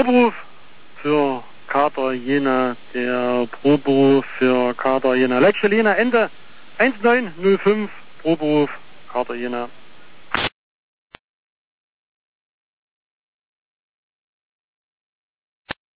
Proberuf für Kader Jena, der Proberuf für Kader Jena. Letzte Linie Ende 1905, Proberuf Kader Jena.